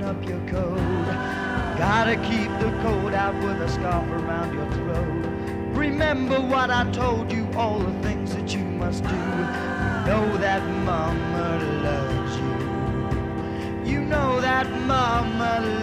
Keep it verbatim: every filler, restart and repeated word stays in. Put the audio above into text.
up your coat. Gotta keep the cold out with a scarf around your throat. Remember what I told you, all the things that you must do. Know that mama loves you. You know that mama loves you.